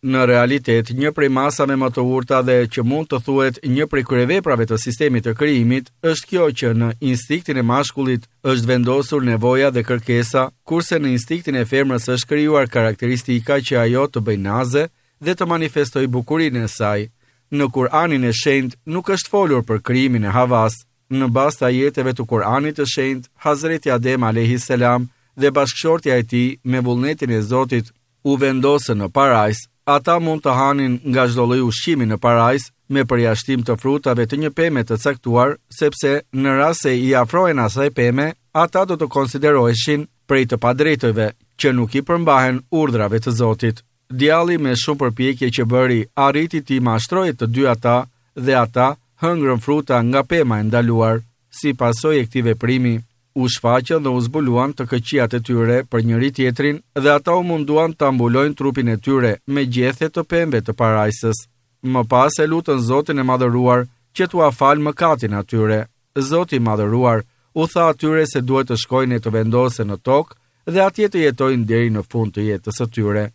Në realitet, një prej masave më të urta dhe që mund të thuhet një prej kryeveprave të sistemit të krijimit është kjo që në instinktin e mashkullit është vendosur nevoja dhe kërkesa, kurse në instinktin e femrës është krijuar karakteristika që ajo të bëjë naze dhe të manifestojë bukurinë e saj. Në Kur'anin e Shenjtë nuk është folur për krijimin e Havas. Në bazë të ajeteve të Kur'anit të Shenjtë, Hazreti Adem alayhis salam dhe bashkëshortja e tij me vullnetin e Zotit u vendosën në parajs. Ata mund të hanin nga çdo lloj ushqimi në parajs me përjashtim të frutave të një peme të caktuar, sepse në rast se i afrohen asaj peme, ata do të konsideroheshin prej të padrejtëve që nuk i përmbahen urdhrave të Zotit. Djalli me shumë përpjekje që bëri arriti t'i mashtrojë të dy ata dhe ata hëngrën fruta nga pema e ndaluar. Si pasojë e këtij veprimi, u shfaqën dhe u zbuluan të këqijat e tyre për njëri tjetrin dhe ata u munduan të ambulojnë trupin e tyre me gjethe të pemëve të parajsës. Më pas e lutën Zotin e Madhëruar që t'u afal mëkatin atyre. Zoti i Madhëruar u tha atyre se duhet të shkojnë e të vendosen në tokë dhe atje të jetojnë deri në fund të jetës së tyre.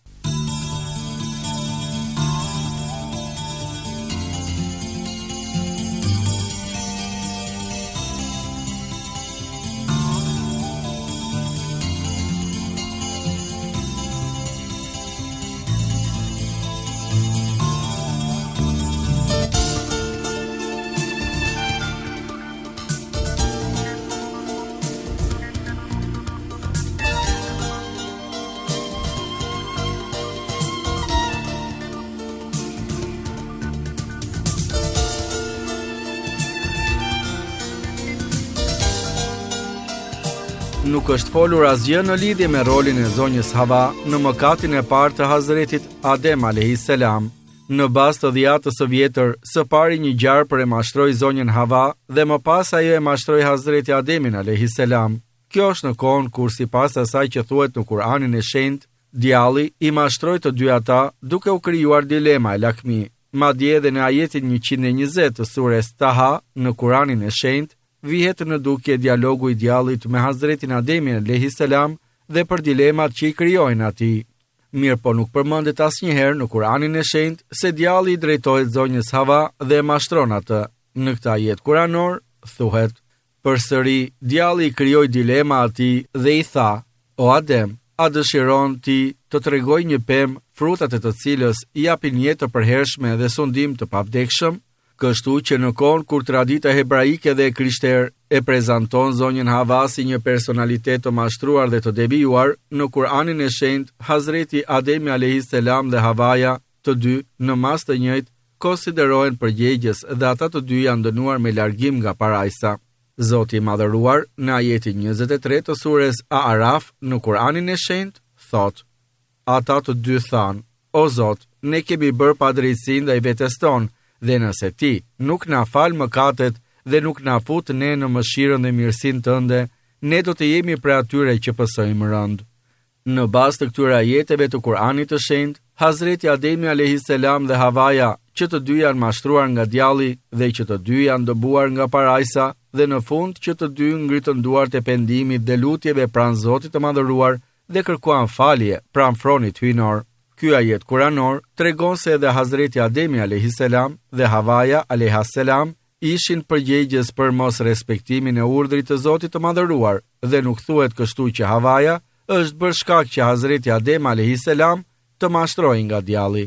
Nuk është folur asgjë në lidhje me rolin e zonjës Hava në mëkatin e parë të Hazretit Adem alayhis salam. Në bazë të dhjatës së vjetër, së pari një gjarpër e mashtroi zonjën Hava dhe më pas ajo e mashtroi Hazreti Ademin alayhis salam. Kjo është në kohën kur sipas asaj që thuhet në Kur'anin e Shenjtë, djalli i mashtroi të dy ata duke u krijuar dilema e lakmi. Madje edhe në ajetin njëqind e njëzet të sures Taha në Kur'anin e Shenjtë vihet në dukje dialogu i djallit me Hazretin Ademin alayhis salam dhe për dilemat që i krijojnë atij. Mirë po nuk përmendet asnjëherë në Kur'anin e Shenjtë se djalli i drejtohet zonjës Hava dhe e mashtron atë. Në këtë ajet kuranor thuhet: përsëri djalli i krijoi dilema atij dhe i tha: O Adem, a dëshiron ti të tregoj një pemë frutat e të cilës i japin jetë të përhershme dhe sundim të pavdekshëm? Kështu që në kohën kur tradita hebraike dhe e krishterë e prezanton zonjën Hava si një personalitet të mashtruar dhe të devijuar, në Kur'anin e Shenjtë, Hazreti Ademi alayhis salam dhe Havaja, të dy, në mas të njëjtë, konsiderohen përgjegjës dhe ata të dy janë dënuar me largim nga parajsa. Zoti i Madhëruar, në ajetin njëzet e tre të sures A'raf në Kur'anin e Shenjtë, thot: Ata të dy thanë: O Zot, ne kemi bërë padrejtësinë ndaj vetes tonë, dhe nëse ti nuk na fal mëkatet dhe nuk na fut ne në mëshirën dhe mirësinë tënde, ne do të jemi prej atyre që pësojmë rënd. Në bazë të këtyre ajeteve të Kur'anit të Shenjtë, Hazreti Ademi alayhis salam dhe Havaja, që të dy janë mashtruar nga djalli dhe që të dy janë dëbuar nga parajsa, dhe në fund që të dy ngritën duart e pendimit dhe lutjeve pranë Zotit të Madhëruar dhe kërkuan falje pranë fronit hyjnor. Ky ajet kuranor tregon se edhe Hazreti Ademi alayhis salam dhe Havaja alayhas salam ishin përgjegjës për mos respektimin e urdhrit të Zotit të Madhëruar dhe nuk thuhet kështu që Havaja është bërë shkak që Hazreti Adem alayhis salam të mashtrojë nga djalli.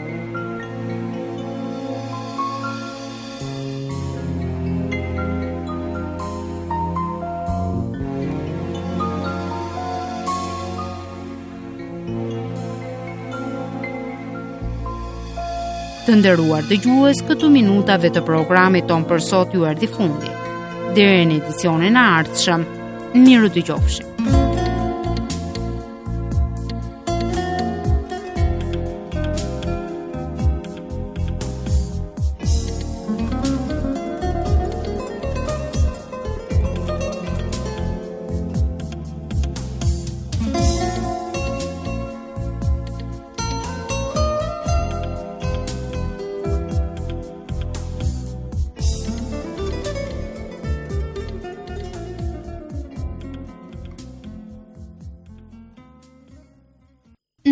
Të nderuar dëgjues, këtu minutave të programit ton për sot ju erdhi fundi. Deri në edicionin e ardhshëm, miru dëgjofshim.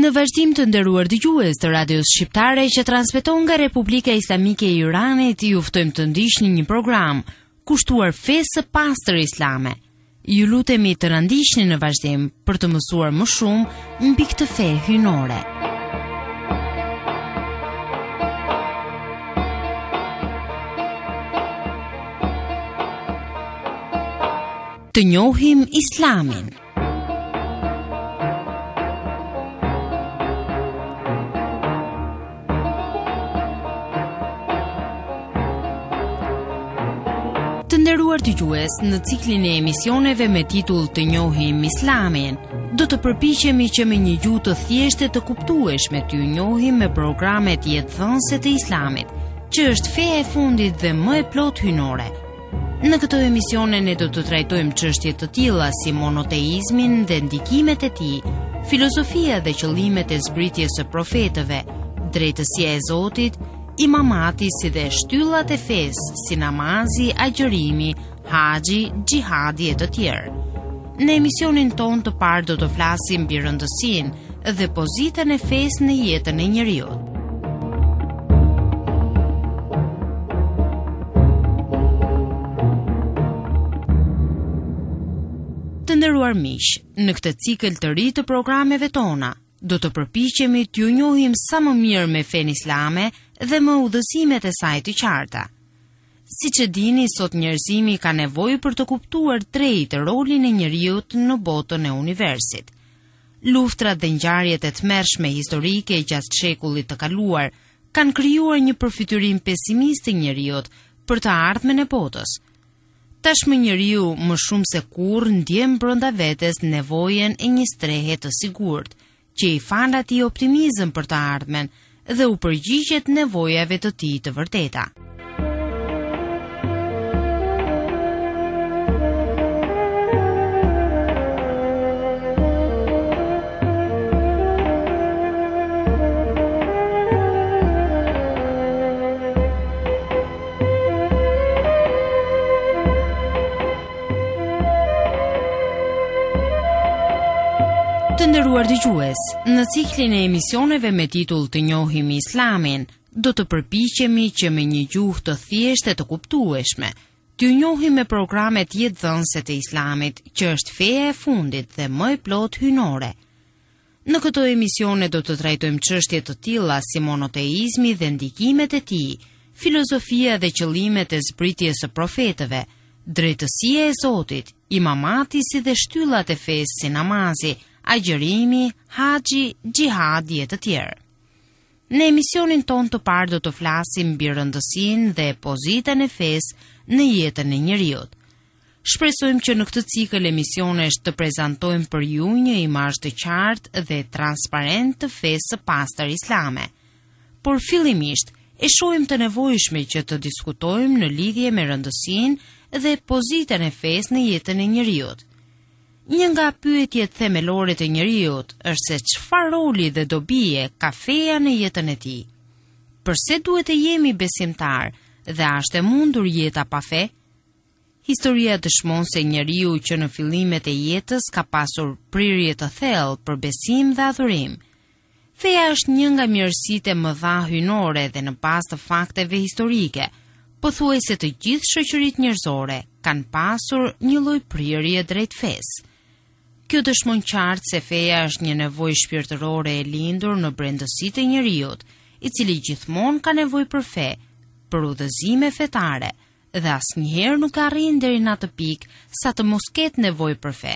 Në vazhdim të nderuar dëgjues të radios shqiptare që transmeton nga Republika Islamike e Iranit, ju ftojmë të ndiqni një program kushtuar fesë së pastër islame. Ju lutemi të na ndiqni në vazhdim për të mësuar më shumë mbi këtë fe hyjnore. Të njohim Islamin. Të nderuar dëgjues, në ciklin e emisioneve me titull Të njohim Islamin, do të përpiqemi që me një gjuhë të thjeshtë të kuptueshme t'ju njohim me programet jetëdhënëse të Islamit, që është feja e fundit dhe më e plot hyjnore. Në këtë emisione ne do të trajtojmë çështje të tilla si monoteizmin dhe ndikimet e tij, filozofia dhe qëllimet e zbritjes së profetëve, drejtësia e Zotit, imamati si dhe shtyllat e fesë si namazi, agjërimi, haxhi, xhihadi e të tjerë. Në emisionin ton të parë do të flasim mbi rëndësinë dhe pozitën e fesë në jetën e njeriut. Të nderuar miq, në këtë cikël të ri të programeve tona, do të përpiqemi t'ju njohim sa më mirë me fenë islame dhe me udhëzimet e saj të qarta. Siç e dini, sot njerëzimi ka nevojë për të kuptuar drejt rolin e njeriut në botën e universit. Luftrat dhe ngjarjet e tmerrshme historike gjatë shekullit të kaluar kanë krijuar një përfytyrim pesimist të njeriut për të ardhmen e botës. Tashmë njeriu më shumë se kurrë ndjen brenda vetes nevojën e një strehe të sigurt, që i fal atij optimizëm për të ardhmen dhe u përgjigjet nevojave të tij të vërteta. Të nderuar dëgjues, në ciklin e emisioneve me titull Të njohim Islamin, do të përpiqemi që me një gjuhë të thjeshtë të kuptueshme, t'ju njohim me programet jetëdhënëse të Islamit, që është feja e fundit dhe më e plot hyjnore. Në këto emisione do të trajtojmë çështje të tilla si monoteizmi dhe ndikimet e tij, filozofia dhe qëllimet e zbritjes së profetëve, drejtësia e Zotit, imamati si dhe shtyllat e fesë si namazi, agjërimi, haxhi, xhihadi e të tjerë. Në emisionin ton të parë do të flasim mbi rëndësinë dhe pozitën e fesë në jetën e njeriut. Shpresojmë që në këtë cikël emisionesh të prezantojmë për ju një imazh të qartë dhe transparent të fesë së pastër islame. Por fillimisht e shohim të nevojshme që të diskutojmë në lidhje me rëndësinë dhe pozitën e fesë në jetën e njeriut. Një nga pyetjet themelore të njeriut është se çfarë roli dhe dobie ka feja në jetën e tij. Përse duhet të jemi besimtar dhe a është e mundur jeta pa fe? Historia dëshmon se njeriu që në fillimet e jetës ka pasur prirje të thellë për besim dhe adhurim. Feja është një nga mirësitë e mëdha hyjnore dhe në bazë të fakteve historike, pothuajse të gjithë shoqëritë njerëzore kanë pasur një lloj prirje drejt fesë. Kjo dëshmon qartë se feja është një nevojë shpirtërore e lindur në brendësitë e njeriut, i cili gjithmonë ka nevojë për fe, për udhëzime fetare, dhe asnjëherë nuk arrin deri në atë pikë sa të mos ketë nevojë për fe.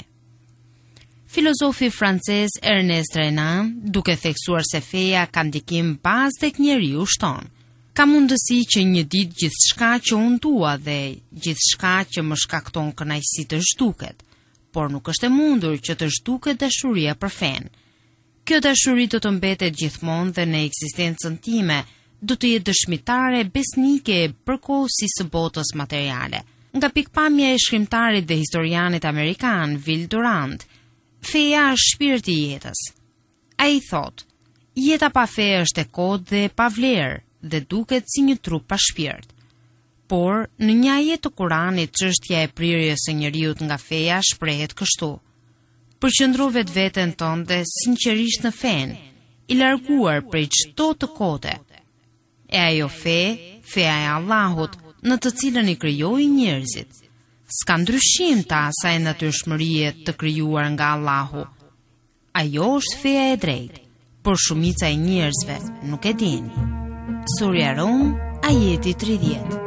Filozofi francez Ernest Renan, duke theksuar se feja ka ndikim bazë tek njeriu shton, ka mundësi që një ditë gjithçka që unë dua dhe gjithçka që më shkakton kënaqësi të zhduket, por nuk është e mundur që të zhduket dashuria për fen. Kjo dashuri do të mbetet gjithmonë dhe në ekzistencën time do të jetë dëshmitare besnike e përkohësisë së botës materiale. Nga pikpamja e shkrimtarit dhe historianit amerikan Will Durant, feja është shpirti i jetës. Ai thotë, jeta pa fe është e kodë dhe pa vlerë dhe duket si një trup pa shpirt. Por, në një ajet të Kuranit, çështja e prirjes së njeriut nga feja shprehet kështu: përqendro vetveten tënde sinqerisht në fen, i larguar prej çdo të kote. E ajo fe, feja e Allahut, në të cilën i krijoi njerëzit. S'ka ndryshim të asaj natyrshmërie të krijuar nga Allahu. Ajo është feja e drejtë, por shumica e njerëzve nuk e dini. Surja Rum, ajeti tridhjetë.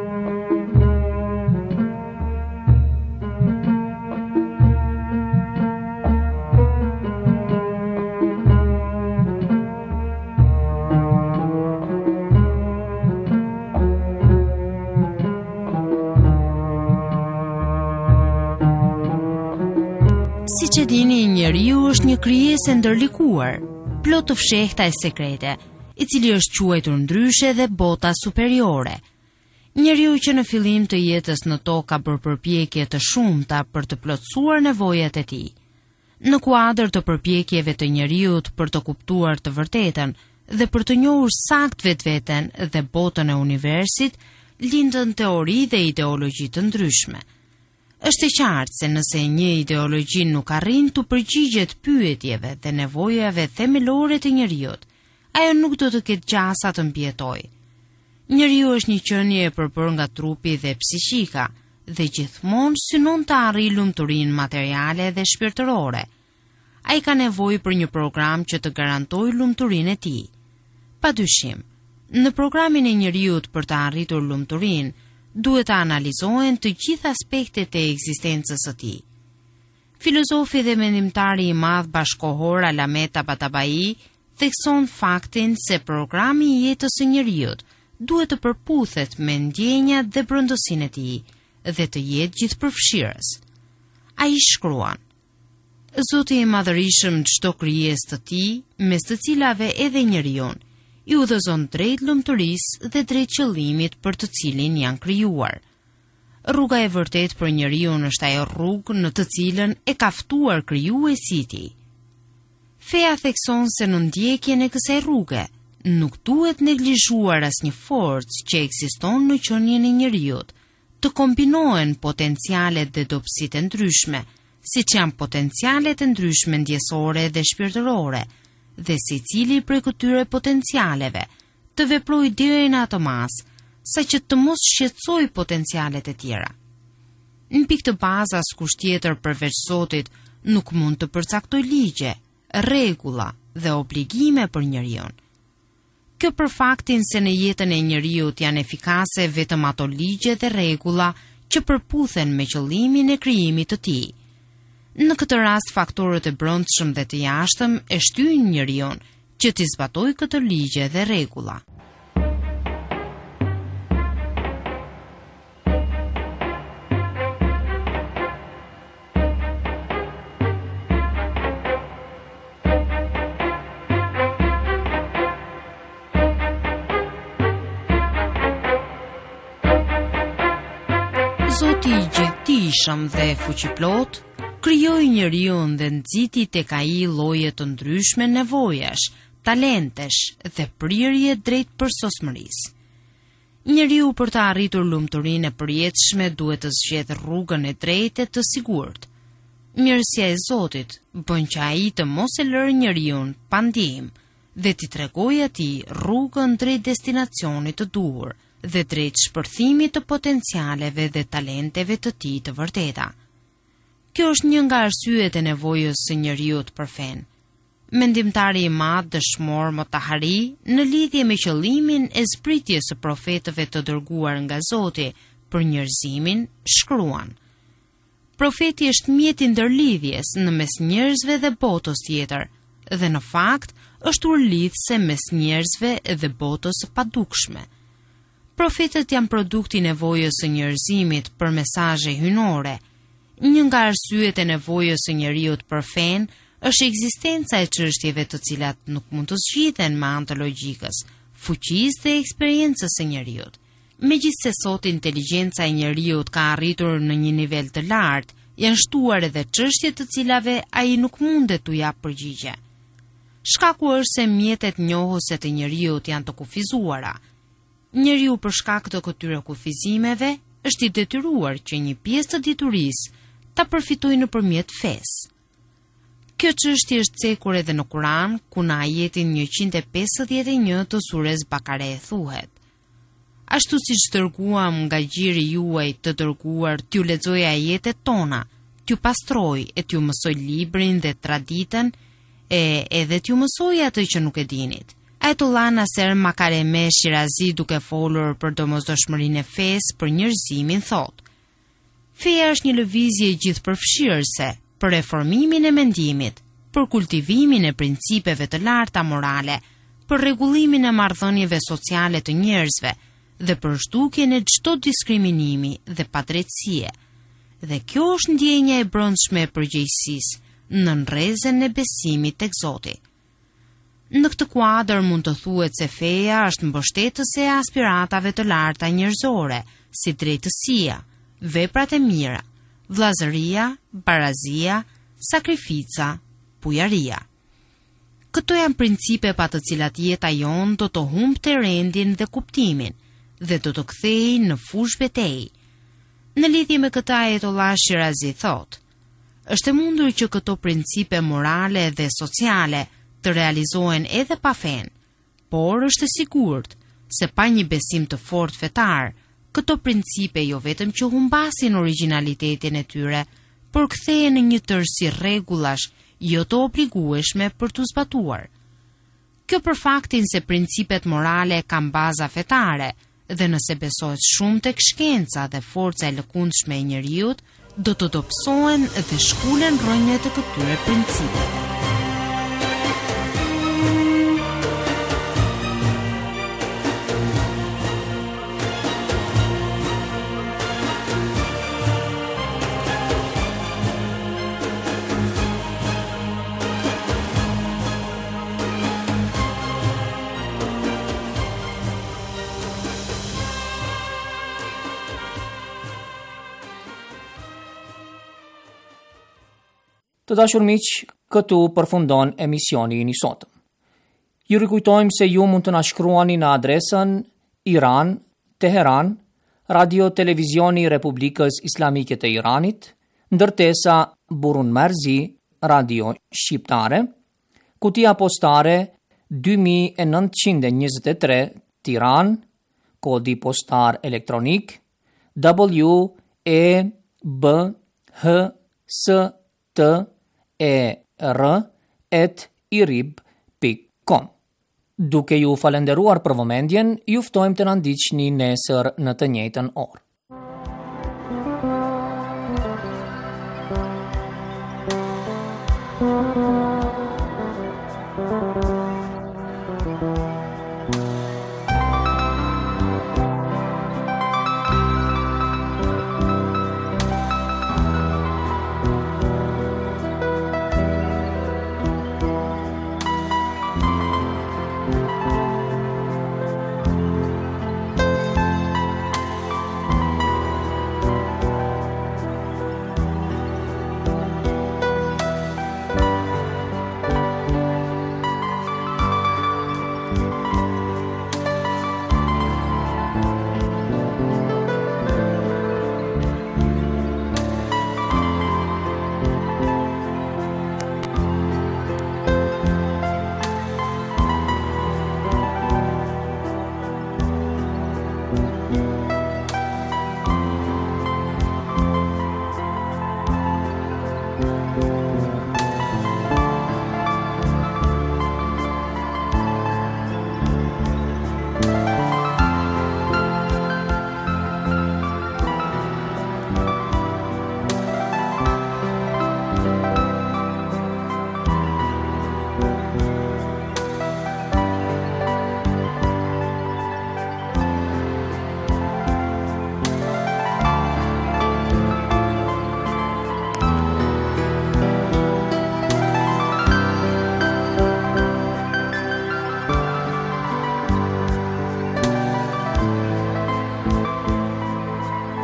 Si që dini, njeriu është një krijesë ndërlikuar, plot të fshehta e sekrete, i cili është quajtur ndryshe dhe bota superiore. Njeriu që në fillim të jetës në tokë ka bërë përpjekje të shumta për të plotësuar nevojat e tij. Në kuadër të përpjekjeve të njeriut për të kuptuar të vërtetën dhe për të njohur sakt vetveten dhe botën e universit, lindën teori dhe ideologji të ndryshme. Është e qartë se nëse një ideologji nuk arrin të përgjigjet pyetjeve dhe nevojave themelore të njeriut, ajo nuk do të ketë gjasa të mbijetojë. Njeriu është një qenie e përbërë nga trupi dhe psiqika dhe gjithmonë synon të arrijë lumturinë materiale dhe shpirtërore. Ai ka nevojë për një program që të garantojë lumturinë e tij. Padyshim, në programin e njeriut për të arritur lumturinë, duhet të analizohen të gjitha aspektet e ekzistencës së tij. Filozofi dhe mendimtari i madh bashkohor Alamet Tabatabai thekson faktin se programi i jetës së njeriut duhet të përputhet me ndjenjat dhe brëndësinë e tij dhe të jetë gjithëpërfshirës. Ai shkruan: Zoti i Madhërisëm çdo krijesë të tij, mes të cilave edhe njeriu, i udhëzon drejt lumturisë dhe drejt qëllimit për të cilin janë krijuar. Rruga e vërtet për njeriu është ajo rrugë në të cilën e ka ftuar krijuesi i tij. Feja thekson se në ndjekjen e kësaj rruge nuk duhet neglizhuar asnjë forcë që ekziston në qenien e njeriut, të kombinohen potencialet dhe dobësitë e ndryshme, siç janë potencialet e ndryshme ndjesore dhe shpirtërore, dhe si cili prej këtyre potencialeve të veproj deri në atë mas, sa që të mos shqetësoj potencialet e tjera. Në pikë të bazë askush tjetër përveç Zotit nuk mund të përcaktoj ligje, rregulla dhe obligime për njeriu. Kjo për faktin se në jetën e njeriut janë efikase vetëm ato ligje dhe rregulla që përputhen me qëllimin e krijimit të tij. Në këtë rast, faktorët e brendshëm dhe të jashtëm e shtyjnë njeriu që t'i zbatojë këto ligje dhe rregulla. Zoti i gjithdijshëm dhe fuqiplot krijoi njeriu dhe nxiti tek ai lloje të ndryshme nevojash, talentesh dhe prirje drejt përsosmërisë. Njeriu për të arritur lumturinë e përjetshme duhet të zgjedhë rrugën e drejtë të sigurt. Mirësia e Zotit bën që ai të mos e lërë njeriu pa ndihmë dhe t'i tregojë atij rrugën drejt destinacionit të duhur dhe drejt shpërthimit të potencialeve dhe talenteve të tij të vërteta. Kjo është një nga arsyet e nevojës së njeriut për fen. Mendimtari i madh dëshmor Motahari, në lidhje me qëllimin e zbritjes së profetëve të dërguar nga Zoti për njerëzimin, shkruan: Profeti është mjeti ndërlidhjes në mes njerëzve dhe botës tjetër, dhe në fakt është urlidhse mes njerëzve dhe botës së padukshme. Profetët janë produkti i nevojës së njerëzimit për mesazhe hyjnore. Një nga arsyet e nevojës së njeriut për fen është ekzistenca e çështjeve të cilat nuk mund të zgjidhen me anë të logjikës, fuqisë dhe eksperiencës së njeriut. Megjithse sot inteligjenca e njeriut ka arritur në një nivel të lartë, janë shtuar edhe çështje të cilave ai nuk mundet t'u jap përgjigje. Shkaku është se mjetet njohëse të njeriut janë të kufizuara. Njeriu për shkak të këtyre kufizimeve është i detyruar që një pjesë të diturisë ta përfitojë nëpërmjet fesë. Kjo çështje është cekur edhe në Kur'an, ku në ajetin njëqind e pesëdhjetë e një të surës Bakare thuhet: Ashtu siç dërguam nga gjiri juaj të dërguar t'ju lexoj ajetet tona, t'ju pastroj e t'ju mësoj librin dhe traditën, e edhe t'ju mësoj atë që nuk e dinit. Ajtullah Naser Makareme Shirazi, duke folur për domosdoshmërinë e fesë për njerëzimin, thotë: Feja është një lëvizje gjithëpërfshirëse për reformimin e mendimit, për kultivimin e principeve të larta morale, për rregullimin e marrëdhënieve sociale të njerëzve dhe për zhdukjen e çdo diskriminimi dhe padrejtësie. Dhe kjo është ndjenja e brendshme e përgjegjësisë në rrezën e besimit tek Zoti. Në këtë kuadër mund të thuhet se feja është mbështetëse e aspiratave të larta njerëzore, si drejtësia, veprat e mira, vllazëria, barazia, sakrifica, bujaria. Këto janë principe pa të cilat jeta jonë do të humbte rendin dhe kuptimin dhe do të kthehej në fushë betejë. Në lidhje me këtë, Ajtullah Shirazi thotë: Është e mundur që këto principe morale dhe sociale të realizohen edhe pa fen, por është e sigurt se pa një besim të fortë fetar, këto principe jo vetëm që humbasin origjinalitetin e tyre, por kthehen në një tërësi rregullash jo të obligueshme për t'u zbatuar. Kjo për faktin se principet morale kanë baza fetare, dhe nëse besohet shumë tek shkenca dhe forca e lëkundshme e njeriut, do të dobësohen dhe shkulen rrënjët e këtyre principeve.
Të dashur miq, këtu përfundon emisioni i sotëm. Ju rikujtojmë se ju mund të na shkruani në adresën Iran, Teheran, Radio Televizioni Republikës Islamike të Iranit, ndërtesa Burun Marzi, Radio Shqiptare, kutia postare dy mijë e nëntëqind e njëzet e tre, Tiranë, kodi postar elektronik W E B H S T E R at irib pikë com. Duke ju falenderuar për vëmendjen, ju ftojmë të na ndiqni nesër në të njëjtën orë.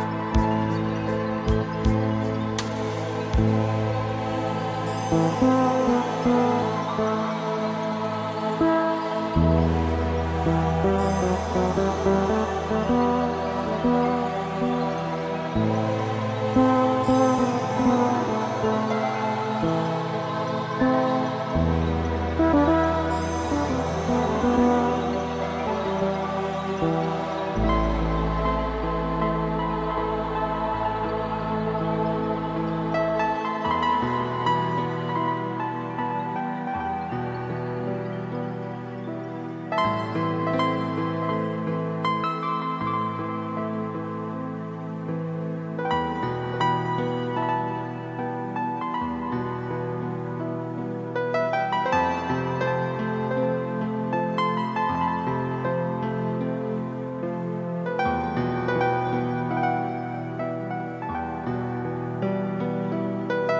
Thank you.